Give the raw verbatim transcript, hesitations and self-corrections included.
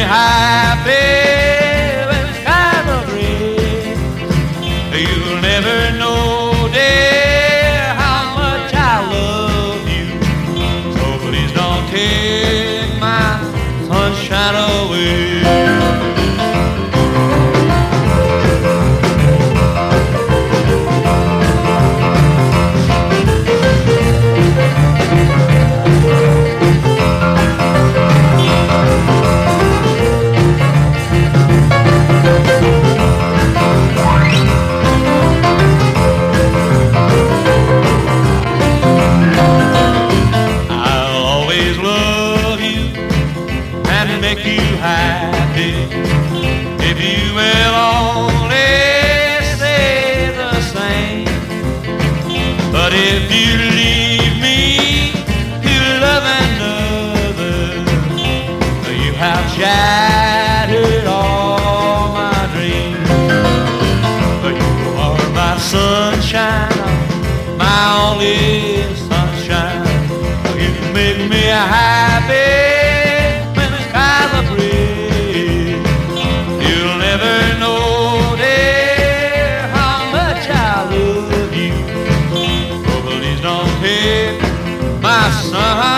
happy when the skies are gray. You'll never know, dear, how much I love you. So please don't take my sunshine away. Make you happy if you will only say the same. But if you leave me to love another, you have shattered all my dreams. You are my sunshine, my only sunshine. You make me happy. You'll never know, dear, how much I love you. Oh, please don't take my son.